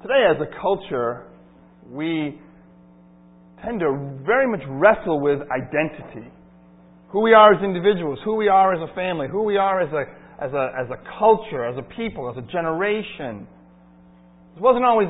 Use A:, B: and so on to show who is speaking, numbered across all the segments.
A: Today, as a culture, we tend to very much wrestle with identity. Who we are as individuals, who we are as a family, who we are as a culture, as a people, as a generation. It wasn't always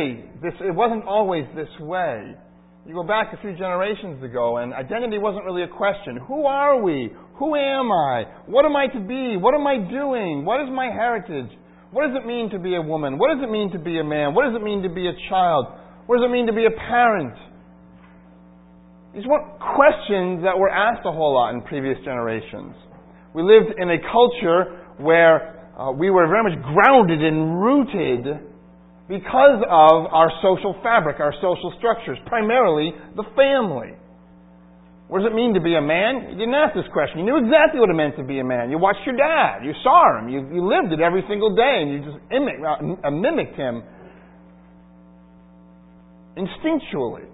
A: this way. You go back a few generations ago, and identity wasn't really a question. Who are we? Who am I? What am I to be? What am I doing? What is my heritage? What does it mean to be a woman? What does it mean to be a man? What does it mean to be a child? What does it mean to be a parent? These weren't questions that were asked a whole lot in previous generations. We lived in a culture where we were very much grounded and rooted because of our social fabric, our social structures, primarily the family. What does it mean to be a man? You didn't ask this question. You knew exactly what it meant to be a man. You watched your dad. You saw him. You lived it every single day, and you just mimicked him instinctually.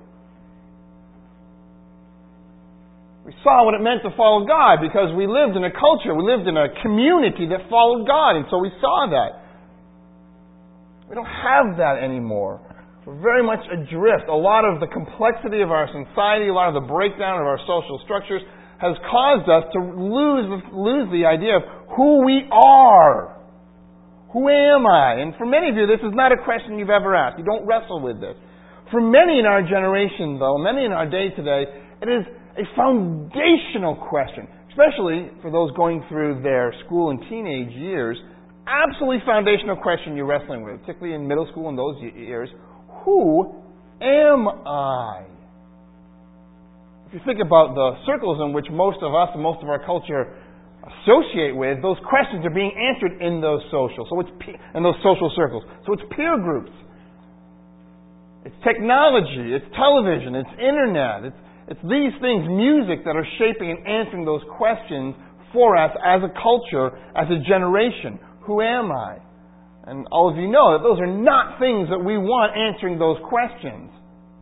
A: We saw what it meant to follow God because we lived in a culture, we lived in a community that followed God, and so we saw that. We don't have that anymore. We're very much adrift. A lot of the complexity of our society, a lot of the breakdown of our social structures has caused us to lose the idea of who we are. Who am I? And for many of you, this is not a question you've ever asked. You don't wrestle with this. For many in our generation, though, many in our day today, it is a foundational question, especially for those going through their school and teenage years. Absolutely foundational question you're wrestling with, particularly in middle school and those years. Who am I? If you think about the circles in which most of us and most of our culture associate with, those questions are being answered in those social circles. So it's peer groups. It's technology, it's television, it's internet, it's these things, music, that are shaping and answering those questions for us as a culture, as a generation. Who am I? And all of you know that those are not things that we want answering those questions.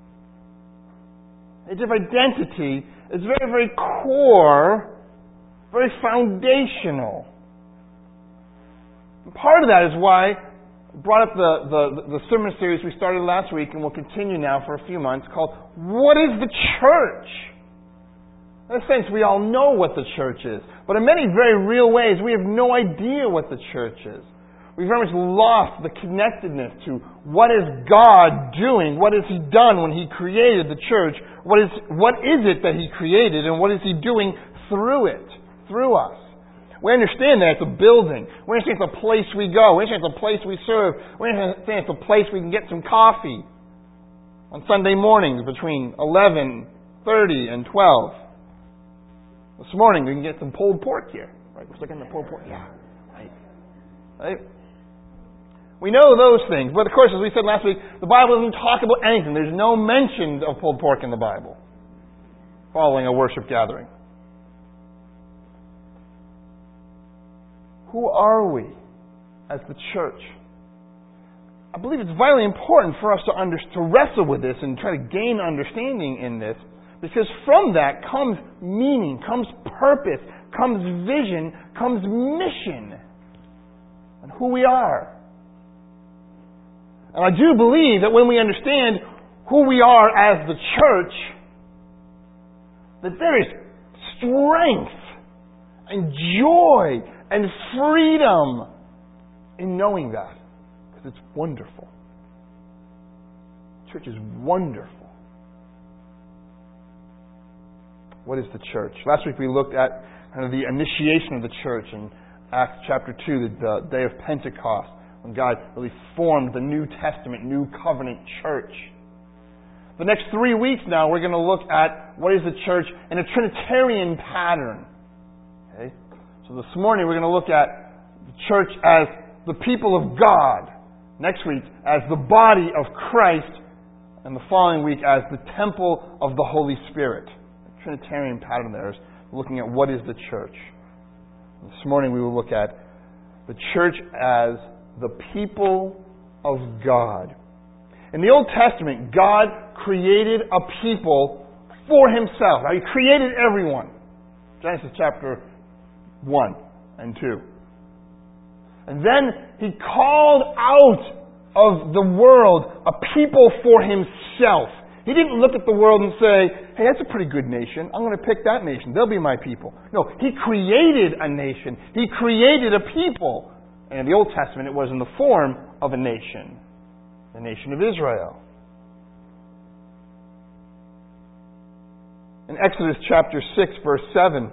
A: The age of identity is very, very core, very foundational. And part of that is why I brought up the sermon series we started last week and will continue now for a few months called What is the Church? In a sense, we all know what the church is. But in many very real ways, we have no idea what the church is. We've very much lost the connectedness to what is God doing? What has He done when He created the church? What is it that He created, and what is He doing through it, through us? We understand that it's a building. We understand it's a place we go. We understand it's a place we serve. We understand it's a place we can get some coffee on Sunday mornings between 11:30 and 12. This morning we can get some pulled pork here. Right? We're looking at the pulled pork. Yeah. Right? We know those things. But of course, as we said last week, the Bible doesn't talk about anything. There's no mention of pulled pork in the Bible following a worship gathering. Who are we as the church? I believe it's vitally important for us to wrestle with this and try to gain understanding in this, because from that comes meaning, comes purpose, comes vision, comes mission, and who we are. And I do believe that when we understand who we are as the church, that there is strength and joy and freedom in knowing that. Because it's wonderful. Church is wonderful. What is the church? Last week we looked at kind of the initiation of the church in Acts chapter 2, the day of Pentecost, when God really formed the New Testament, New Covenant church. The next 3 weeks now we're going to look at what is the church in a Trinitarian pattern. Okay? So this morning we're going to look at the church as the people of God. Next week as the body of Christ. And the following week as the temple of the Holy Spirit. Trinitarian pattern there is looking at what is the church. This morning we will look at the church as the people of God. In the Old Testament, God created a people for Himself. Now, He created everyone. Genesis chapter 1 and 2. And then He called out of the world a people for himself. He didn't look at the world and say, hey, that's a pretty good nation. I'm going to pick that nation. They'll be my people. No, he created a nation. He created a people. And in the Old Testament, it was in the form of a nation. The nation of Israel. In Exodus chapter 6, verse 7,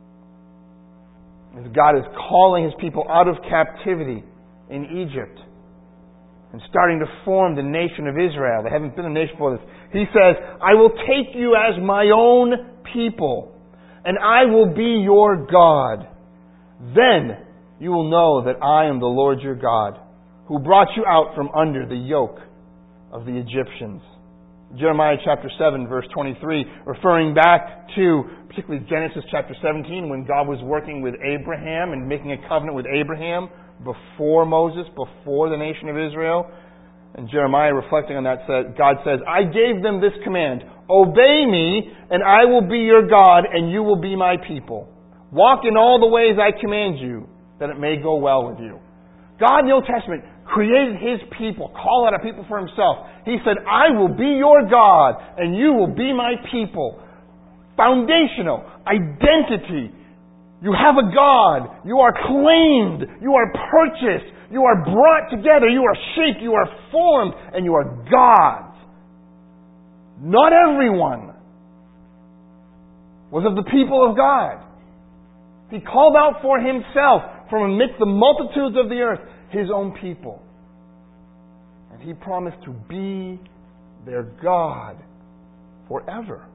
A: as God is calling his people out of captivity in Egypt and starting to form the nation of Israel. They haven't been a nation before this. He says, I will take you as my own people, and I will be your God. Then you will know that I am the Lord your God, who brought you out from under the yoke of the Egyptians. Jeremiah chapter 7, verse 23, referring back to particularly Genesis chapter 17, when God was working with Abraham and making a covenant with Abraham before Moses, before the nation of Israel. And Jeremiah, reflecting on that, God says, I gave them this command, obey me, and I will be your God, and you will be my people. Walk in all the ways I command you, that it may go well with you. God in the Old Testament created his people, called out a people for himself. He said, I will be your God, and you will be my people. Foundational, identity. You have a God. You are claimed. You are purchased. You are brought together. You are shaped. You are formed. And you are God's. Not everyone was of the people of God. He called out for himself from amidst the multitudes of the earth his own people. And he promised to be their God forever.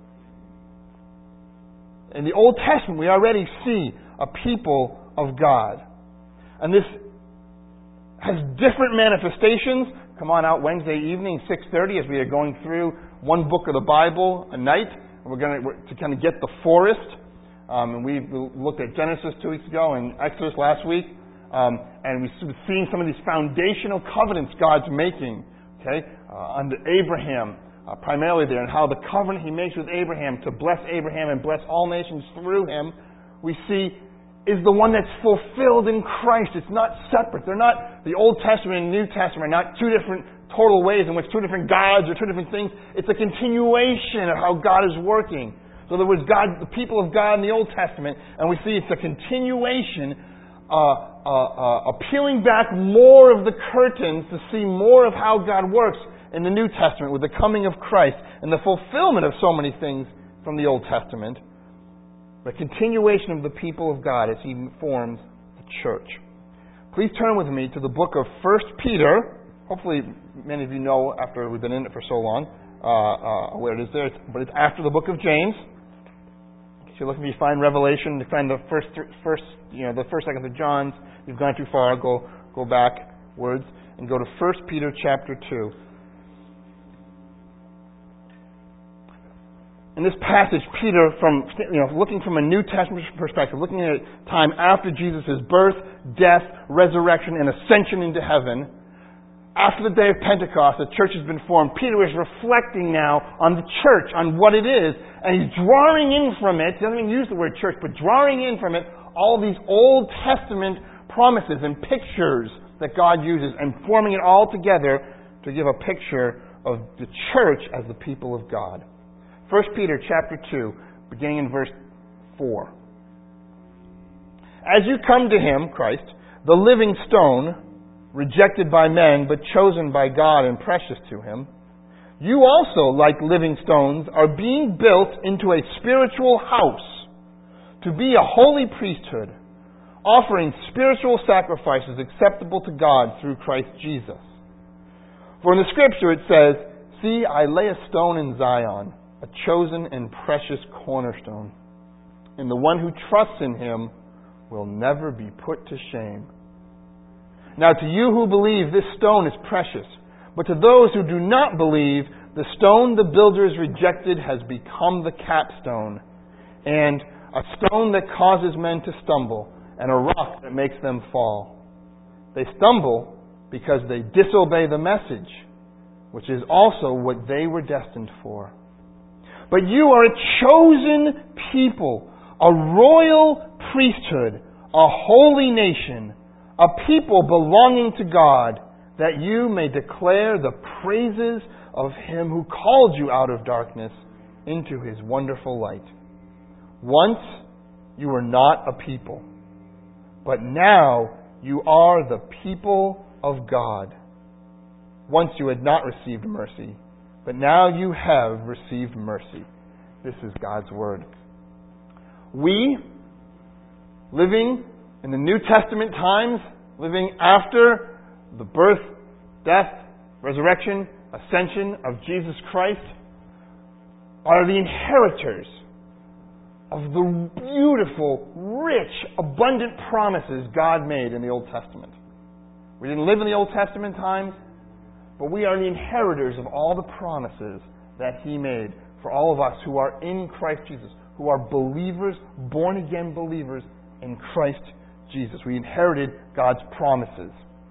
A: In the Old Testament, we already see a people of God. And this has different manifestations. Come on out Wednesday evening, 6:30, as we are going through one book of the Bible a night. And we're going to kind of get the forest. And we looked at Genesis 2 weeks ago and Exodus last week. And we've seen some of these foundational covenants God's making. Okay, under Abraham. Primarily there, and how the covenant he makes with Abraham to bless Abraham and bless all nations through him, we see is the one that's fulfilled in Christ. It's not separate. They're not, the Old Testament and New Testament are not two different total ways in which two different gods or two different things. It's a continuation of how God is working. So there was God, the people of God in the Old Testament, and we see it's a continuation, peeling back more of the curtains to see more of how God works in the New Testament with the coming of Christ and the fulfillment of so many things from the Old Testament. The continuation of the people of God as he forms the church. Please turn with me to the book of 1 Peter. Hopefully many of you know, after we've been in it for so long, where it is there. But it's after the book of James. If you're looking to find Revelation, to find the first second of John's, you've gone too far. Go backwards and go to 1 Peter chapter 2. In this passage, Peter, looking from a New Testament perspective, looking at time after Jesus' birth, death, resurrection, and ascension into heaven, after the day of Pentecost, the church has been formed. Peter is reflecting now on the church, on what it is, and he's drawing in from it, he doesn't even use the word church, but drawing in from it all these Old Testament promises and pictures that God uses, and forming it all together to give a picture of the church as the people of God. 1 Peter chapter 2, beginning in verse 4. As you come to him, Christ, the living stone, rejected by men, but chosen by God and precious to him, you also, like living stones, are being built into a spiritual house to be a holy priesthood, offering spiritual sacrifices acceptable to God through Christ Jesus. For in the Scripture it says, see, I lay a stone in Zion, a chosen and precious cornerstone, and the one who trusts in him will never be put to shame. Now to you who believe, this stone is precious, but to those who do not believe, the stone the builders rejected has become the capstone, and a stone that causes men to stumble, and a rock that makes them fall. They stumble because they disobey the message, which is also what they were destined for. But you are a chosen people, a royal priesthood, a holy nation, a people belonging to God, that you may declare the praises of Him who called you out of darkness into His wonderful light. Once you were not a people, but now you are the people of God. Once you had not received mercy, but now you have received mercy. This is God's Word. We, living in the New Testament times, living after the birth, death, resurrection, ascension of Jesus Christ, are the inheritors of the beautiful, rich, abundant promises God made in the Old Testament. We didn't live in the Old Testament times, but we are the inheritors of all the promises that He made for all of us who are in Christ Jesus, who are believers, born-again believers in Christ Jesus. We inherited God's promises.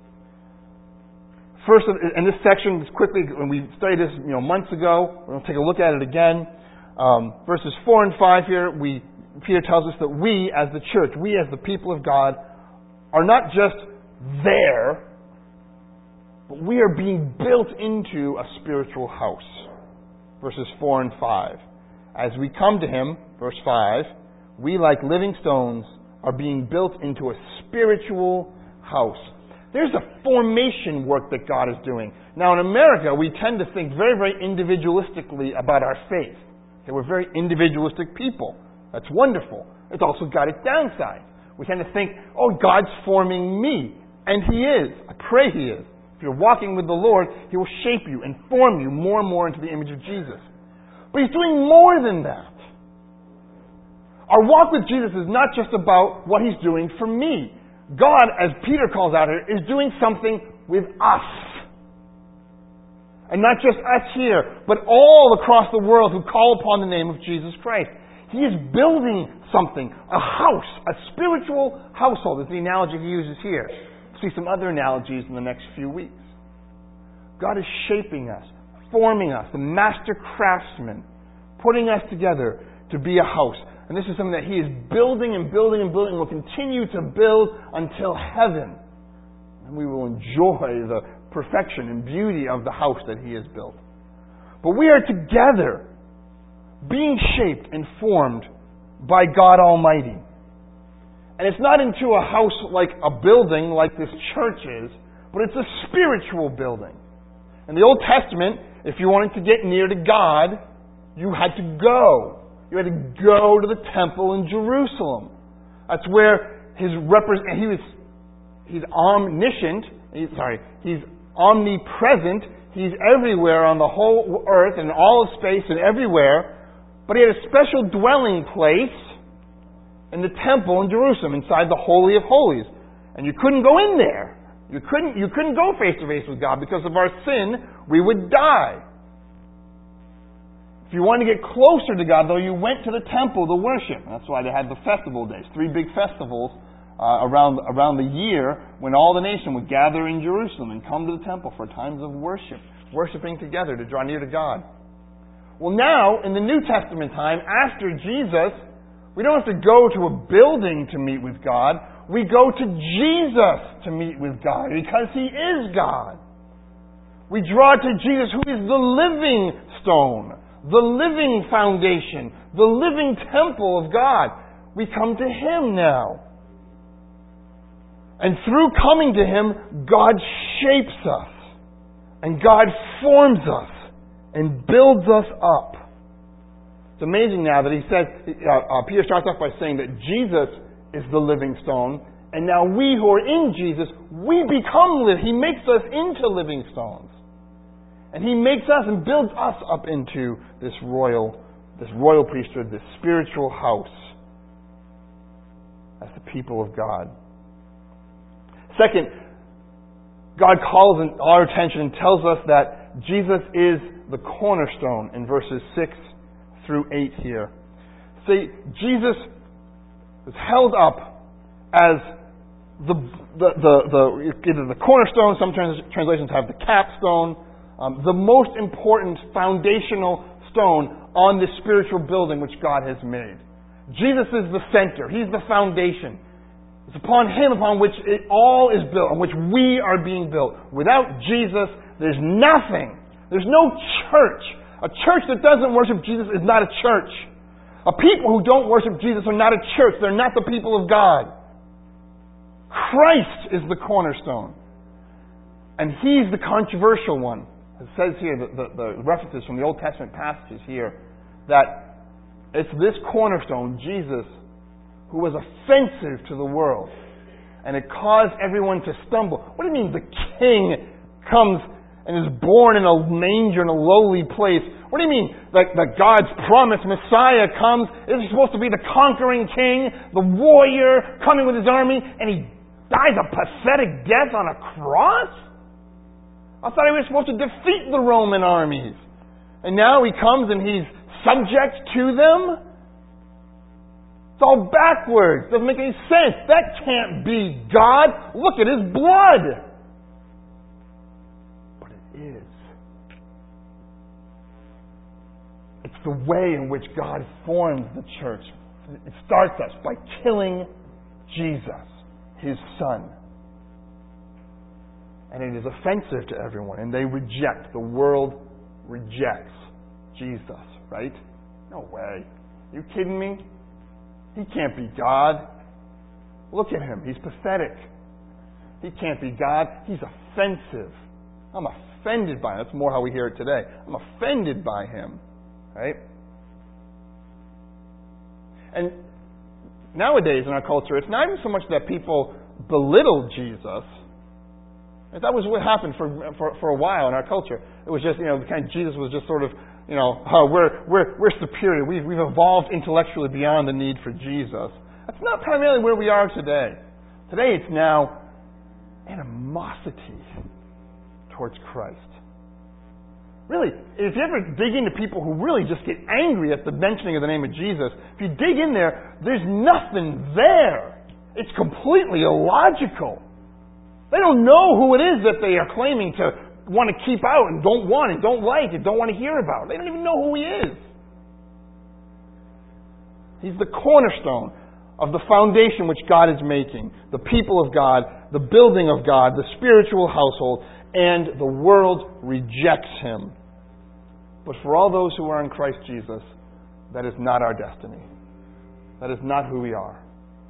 A: First, in this section, just quickly, when we studied this months ago, we're going to take a look at it again. Verses 4 and 5 here, Peter tells us that we as the church, we as the people of God, are not just there, but we are being built into a spiritual house. Verses 4 and 5. As we come to Him, verse 5, we like living stones are being built into a spiritual house. There's a formation work that God is doing. Now in America, we tend to think very, very individualistically about our faith. Okay, we're very individualistic people. That's wonderful. It's also got its downside. We tend to think, oh, God's forming me. And He is. I pray He is. If you're walking with the Lord, He will shape you and form you more and more into the image of Jesus. But He's doing more than that. Our walk with Jesus is not just about what He's doing for me. God, as Peter calls out here, is doing something with us. And not just us here, but all across the world who call upon the name of Jesus Christ. He is building something, a house, a spiritual household is the analogy he uses here. We'll see some other analogies in the next few weeks. God is shaping us, forming us, the master craftsman, putting us together to be a house. And this is something that He is building and building and building and will continue to build until heaven. And we will enjoy the perfection and beauty of the house that He has built. But we are together, being shaped and formed by God Almighty. And it's not into a house like a building like this church is, but it's a spiritual building. In the Old Testament, if you wanted to get near to God, you had to go. You had to go to the temple in Jerusalem. That's where He's omniscient. He's omnipresent. He's everywhere on the whole earth and all of space and everywhere. But He had a special dwelling place in the temple in Jerusalem, inside the Holy of Holies. And you couldn't go in there. You couldn't go face to face with God because of our sin. We would die. If you wanted to get closer to God, though, you went to the temple to worship. And that's why they had the festival days, 3 big festivals around the year when all the nation would gather in Jerusalem and come to the temple for times of worship, worshiping together to draw near to God. Well, now, in the New Testament time, after Jesus, we don't have to go to a building to meet with God. We go to Jesus to meet with God because He is God. We draw to Jesus, who is the living stone, the living foundation, the living temple of God. We come to Him now. And through coming to Him, God shapes us. And God forms us and builds us up. It's amazing now that he says, Peter starts off by saying that Jesus is the living stone, and now we who are in Jesus, we become He makes us into living stones. And He makes us and builds us up into this royal priesthood, this spiritual house as the people of God. Second, God calls our attention and tells us that Jesus is the cornerstone in verses 6 through 8 here. See, Jesus is held up as either the cornerstone, some translations have the capstone, the most important foundational stone on this spiritual building which God has made. Jesus is the center. He's the foundation. It's upon Him upon which it all is built, on which we are being built. Without Jesus, there's nothing. There's no church. A church that doesn't worship Jesus is not a church. A people who don't worship Jesus are not a church. They're not the people of God. Christ is the cornerstone. And He's the controversial one. It says here, the references from the Old Testament passages here, that it's this cornerstone, Jesus, who was offensive to the world. And it caused everyone to stumble. What do you mean the King comes and is born in a manger in a lowly place? What do you mean that God's promised Messiah comes? Is He supposed to be the conquering King, the warrior, coming with His army, and He dies a pathetic death on a cross? I thought He was supposed to defeat the Roman armies. And now He comes and He's subject to them? It's all backwards. Doesn't make any sense. That can't be God. Look at His blood. But it is. It's the way in which God forms the church. It starts us by killing Jesus, His Son. And it is offensive to everyone. And they reject. The world rejects Jesus, right? No way. Are you kidding me? He can't be God. Look at Him. He's pathetic. He can't be God. He's offensive. I'm offended by Him. That's more how we hear it today. I'm offended by Him. Right? And nowadays in our culture, it's not even so much that people belittle Jesus. That was what happened for a while in our culture. It was just, kind of Jesus was just sort of, we're superior. We've evolved intellectually beyond the need for Jesus. That's not primarily where we are today. Today it's now animosity towards Christ. Really, if you ever dig into people who really just get angry at the mentioning of the name of Jesus, if you dig in there, there's nothing there. It's completely illogical. They don't know who it is that they are claiming to want to keep out and don't want and don't like and don't want to hear about. They don't even know who He is. He's the cornerstone of the foundation which God is making. The people of God, the building of God, the spiritual household, and the world rejects Him. But for all those who are in Christ Jesus, that is not our destiny. That is not who we are.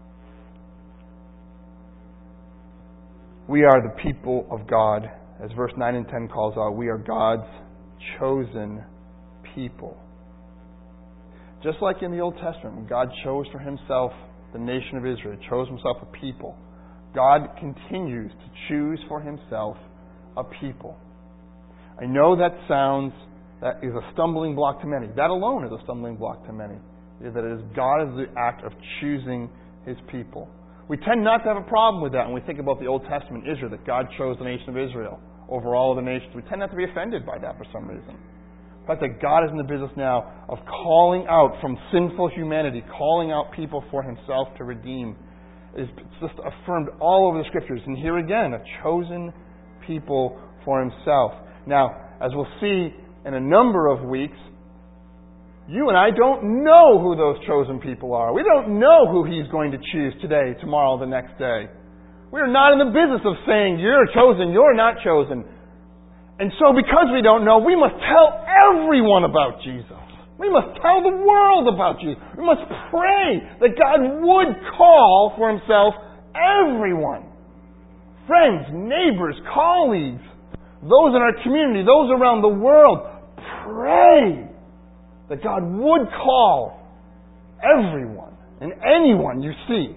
A: We are the people of God. As verse 9 and 10 calls out, we are God's chosen people. Just like in the Old Testament, when God chose for Himself the nation of Israel, chose Himself a people, God continues to choose for Himself a people. I know that is a stumbling block to many. That alone is a stumbling block to many. That it is God is the act of choosing His people. We tend not to have a problem with that when we think about the Old Testament Israel, that God chose the nation of Israel over all of the nations. We tend not to be offended by that for some reason. The fact that God is in the business now of calling out from sinful humanity, calling out people for Himself to redeem, is just affirmed all over the Scriptures. And here again, a chosen people for Himself. Now, as we'll see in a number of weeks, you and I don't know who those chosen people are. We don't know who He's going to choose today, tomorrow, the next day. We are not in the business of saying, you're chosen, you're not chosen. And so because we don't know, we must tell everyone about Jesus. We must tell the world about Jesus. We must pray that God would call for Himself everyone. Friends, neighbors, colleagues, those in our community, those around the world. Pray that God would call everyone and anyone you see.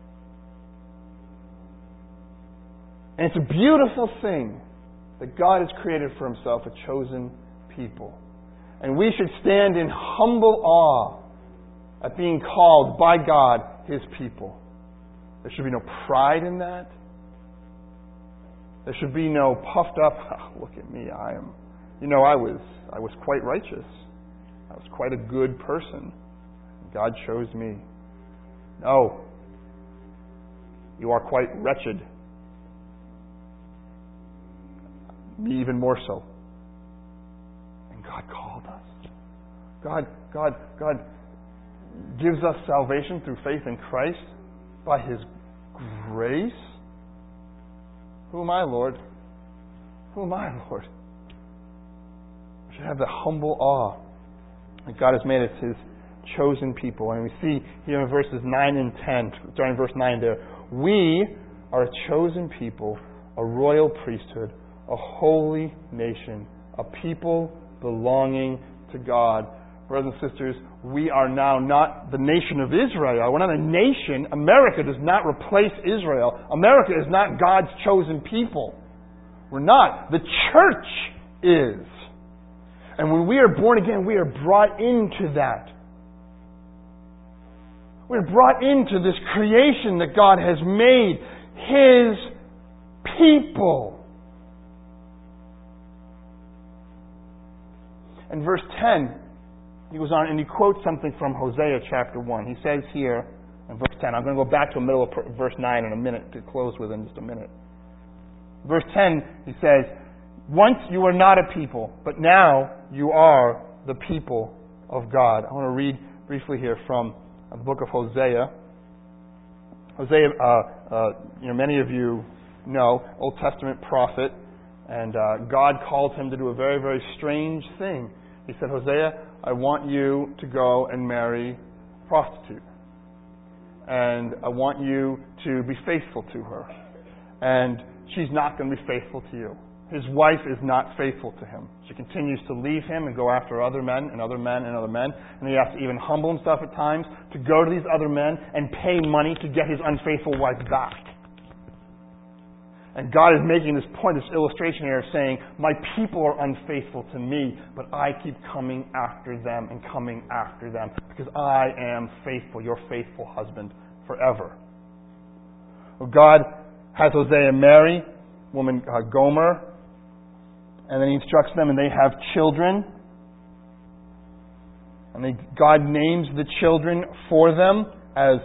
A: And it's a beautiful thing that God has created for Himself a chosen people. And we should stand in humble awe at being called by God His people. There should be no pride in that. There should be no puffed up, oh, look at me, I was quite righteous. I was quite a good person. God chose me. No. You are quite wretched. Me even more so. And God called us. God gives us salvation through faith in Christ by His grace? Who am I, Lord? Who am I, Lord? We should have the humble awe that God has made us His chosen people. And we see here in verses 9 and 10, starting in verse 9 there, we are a chosen people, a royal priesthood, a holy nation, a people belonging to God. Brothers and sisters, we are now not the nation of Israel. We're not a nation. America does not replace Israel. America is not God's chosen people. We're not. The church is. And when we are born again, we are brought into that. We're brought into this creation that God has made His people. In verse 10, he goes on and he quotes something from Hosea chapter 1. He says here in verse 10, I'm going to go back to the middle of verse 9 in a minute to close with in just a minute. Verse 10, he says, once you were not a people, but now you are the people of God. I want to read briefly here from the book of Hosea. Hosea, many of you know, Old Testament prophet, and God called him to do a very, very strange thing. He said, Hosea, I want you to go and marry a prostitute. And I want you to be faithful to her. And she's not going to be faithful to you. His wife is not faithful to him. She continues to leave him and go after other men and other men and other men. And he has to even humble himself at times to go to these other men and pay money to get his unfaithful wife back. And God is making this point, this illustration here of saying, my people are unfaithful to me, but I keep coming after them and coming after them because I am faithful, your faithful husband forever. Well, God has Hosea marry woman Gomer, and then he instructs them and they have children. And God names the children for them as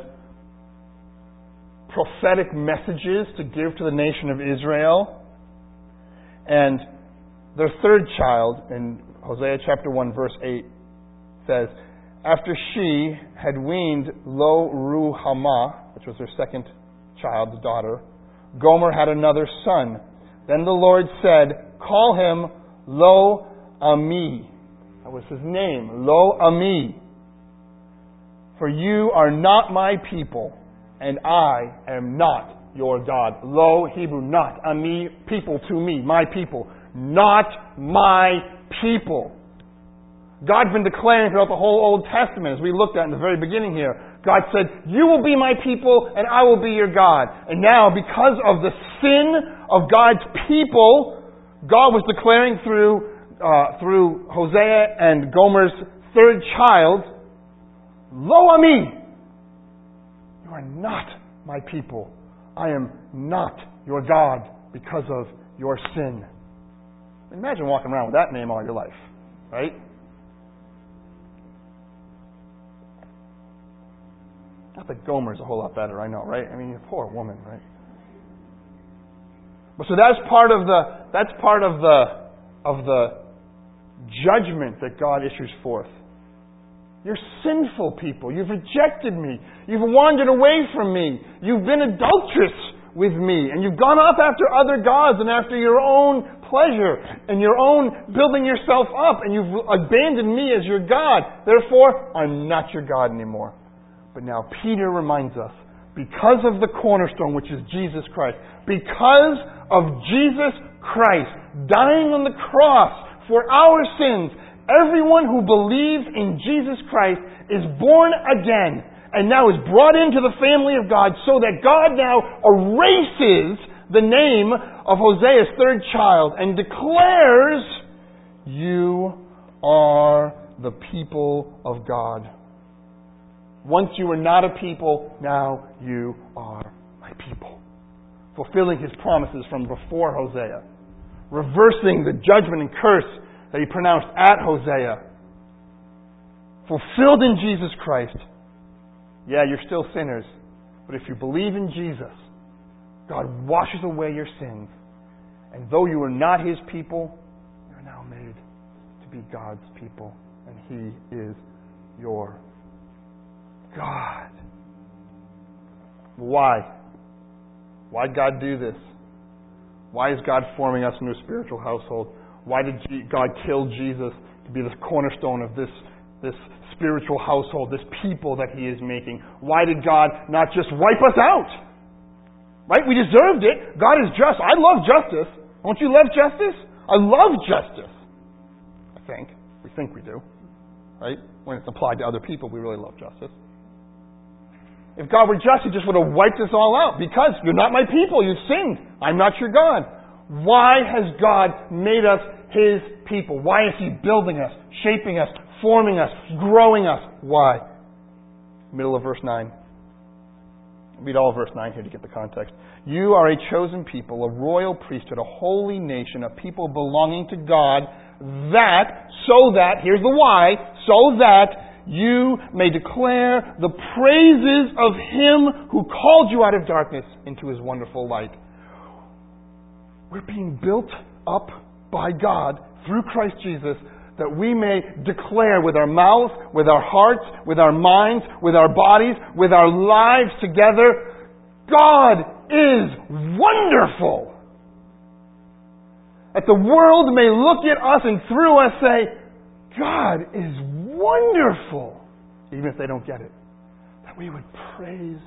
A: prophetic messages to give to the nation of Israel. And their third child, in Hosea chapter 1, verse 8, says, after she had weaned Lo-Ruhamah, which was her second child's daughter, Gomer had another son. Then the Lord said, call him Lo-Ami. That was his name, Lo-Ami. For you are not my people, and I am not your God. Lo, Hebrew, not. Ami, people to me, my people. Not my people. God's been declaring throughout the whole Old Testament, as we looked at in the very beginning here. God said, you will be my people, and I will be your God. And now, because of the sin of God's people, God was declaring through Hosea and Gomer's third child, Lo Ami. You are not my people. I am not your God because of your sin. Imagine walking around with that name all your life, right? Not that Gomer's a whole lot better, I know, right? I mean, you poor woman, right? But so that's part of the judgment that God issues forth. You're sinful people. You've rejected me. You've wandered away from me. You've been adulterous with me. And you've gone off after other gods and after your own pleasure and your own building yourself up. And you've abandoned me as your God. Therefore, I'm not your God anymore. But now Peter reminds us, because of the cornerstone, which is Jesus Christ, because of Jesus Christ dying on the cross for our sins, everyone who believes in Jesus Christ is born again and now is brought into the family of God, so that God now erases the name of Hosea's third child and declares, you are the people of God. Once you were not a people, now you are my people. Fulfilling His promises from before Hosea. Reversing the judgment and curse that He pronounced at Hosea. Fulfilled in Jesus Christ. Yeah, you're still sinners. But if you believe in Jesus, God washes away your sins. And though you are not His people, you're now made to be God's people. And He is your God. Why? Why did God do this? Why is God forming us into a spiritual household? Why did God kill Jesus to be the cornerstone of this spiritual household, this people that He is making? Why did God not just wipe us out? Right? We deserved it. God is just. I love justice. Don't you love justice? I love justice. I think. We think we do. Right? When it's applied to other people, we really love justice. If God were just, He just would have wiped us all out. Because you're not my people. You've sinned. I'm not your God. Why has God made us His people? Why is He building us, shaping us, forming us, growing us? Why? Middle of verse 9. Read all of verse 9 here to get the context. You are a chosen people, a royal priesthood, a holy nation, a people belonging to God, here's the why, so that you may declare the praises of Him who called you out of darkness into His wonderful light. We're being built up by God through Christ Jesus that we may declare with our mouths, with our hearts, with our minds, with our bodies, with our lives together, God is wonderful. That the world may look at us and through us say, God is wonderful, even if they don't get it. That we would praise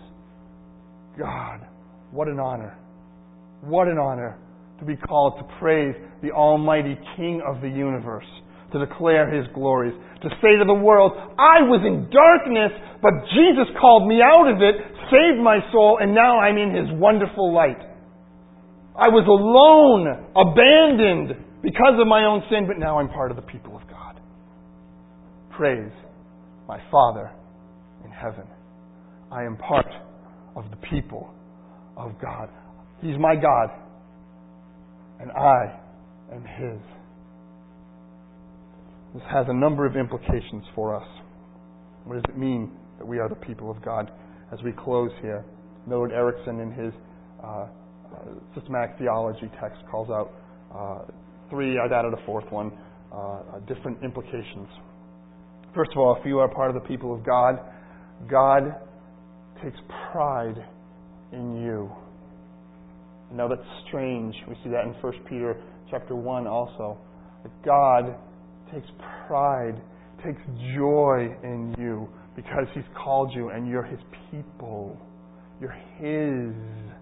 A: God. What an honor. What an honor to be called to praise the Almighty King of the universe, to declare His glories, to say to the world, I was in darkness, but Jesus called me out of it, saved my soul, and now I'm in His wonderful light. I was alone, abandoned because of my own sin, but now I'm part of the people of God. Praise my Father in heaven. I am part of the people of God. He's my God, and I am His. This has a number of implications for us. What does it mean that we are the people of God? As we close here, Millard Erickson in his systematic theology text calls out three, I'd added a fourth one, different implications. First of all, if you are part of the people of God, God takes pride in you. Now that's strange. We see that in 1 Peter chapter 1 also. That God takes pride, takes joy in you because He's called you and you're His people. You're His.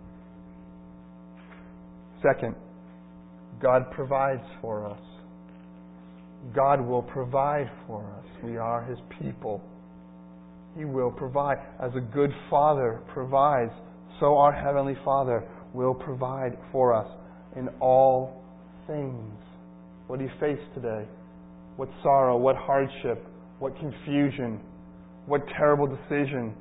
A: Second, God provides for us. God will provide for us. We are His people. He will provide. As a good Father provides, so our Heavenly Father will provide for us in all things. What do you face today? What sorrow, what hardship, what confusion, what terrible decision,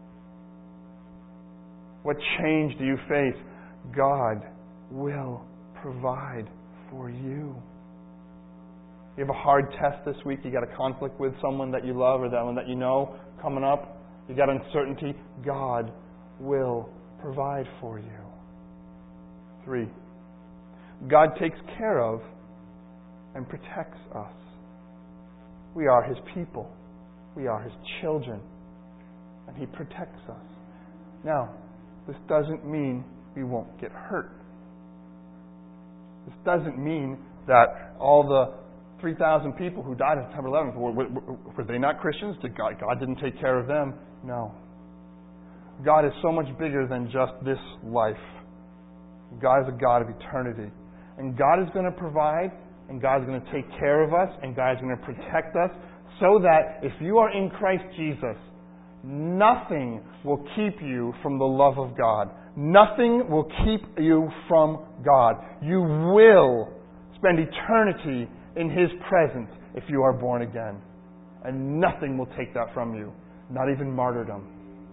A: what change do you face? God will provide for you. You have a hard test this week, you got a conflict with someone that you love or that one that you know coming up, you got uncertainty, God will provide for you. 3, God takes care of and protects us. We are His people. We are His children. And He protects us. Now, this doesn't mean we won't get hurt. This doesn't mean that all the 3,000 people who died on September 11th, were they not Christians? God didn't take care of them? No. God is so much bigger than just this life. God is a God of eternity. And God is going to provide, and God is going to take care of us, and God is going to protect us, so that if you are in Christ Jesus, nothing will keep you from the love of God. Nothing will keep you from God. You will spend eternity in His presence if you are born again. And nothing will take that from you. Not even martyrdom.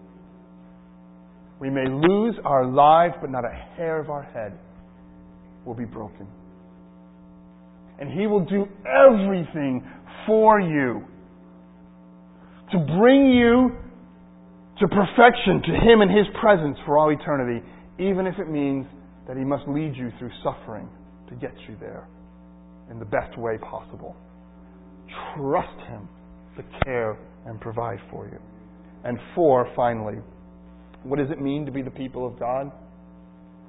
A: We may lose our lives, but not a hair of our head will be broken. And He will do everything for you to bring you to perfection, to Him in His presence for all eternity, even if it means that He must lead you through suffering to get you there in the best way possible. Trust Him to care and provide for you. And 4, finally, what does it mean to be the people of God?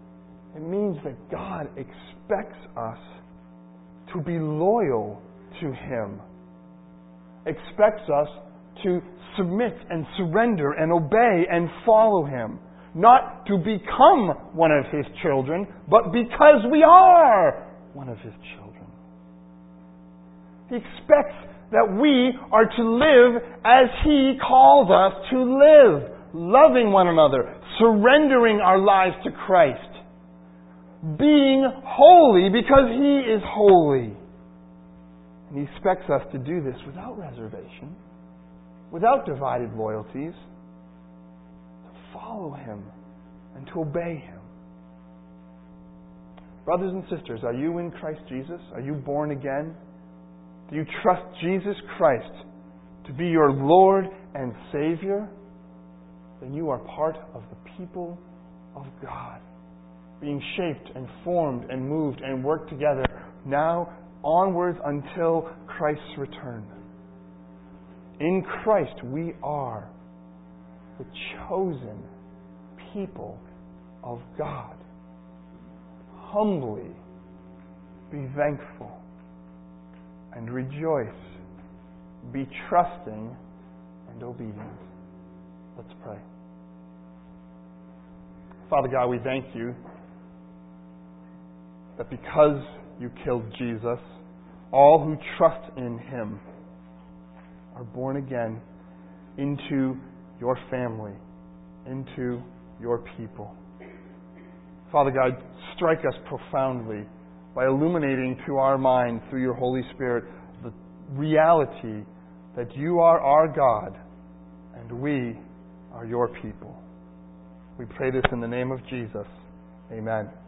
A: It means that God expects us to be loyal to Him. Expects us to submit and surrender and obey and follow Him. Not to become one of His children, but because we are one of His children. He expects that we are to live as He calls us to live, loving one another, surrendering our lives to Christ, being holy because He is holy. And He expects us to do this without reservation, without divided loyalties, to follow Him and to obey Him. Brothers and sisters, are you in Christ Jesus? Are you born again? Do you trust Jesus Christ to be your Lord and Savior? Then you are part of the people of God, being shaped and formed and moved and worked together now onwards until Christ's return. In Christ we are the chosen people of God. Humbly be thankful and rejoice. Be trusting and obedient. Let's pray. Father God, we thank You that because You killed Jesus, all who trust in Him are born again into Your family, into Your people. Father God, strike us profoundly by illuminating to our mind through Your Holy Spirit the reality that You are our God and we are Your people. We pray this in the name of Jesus. Amen.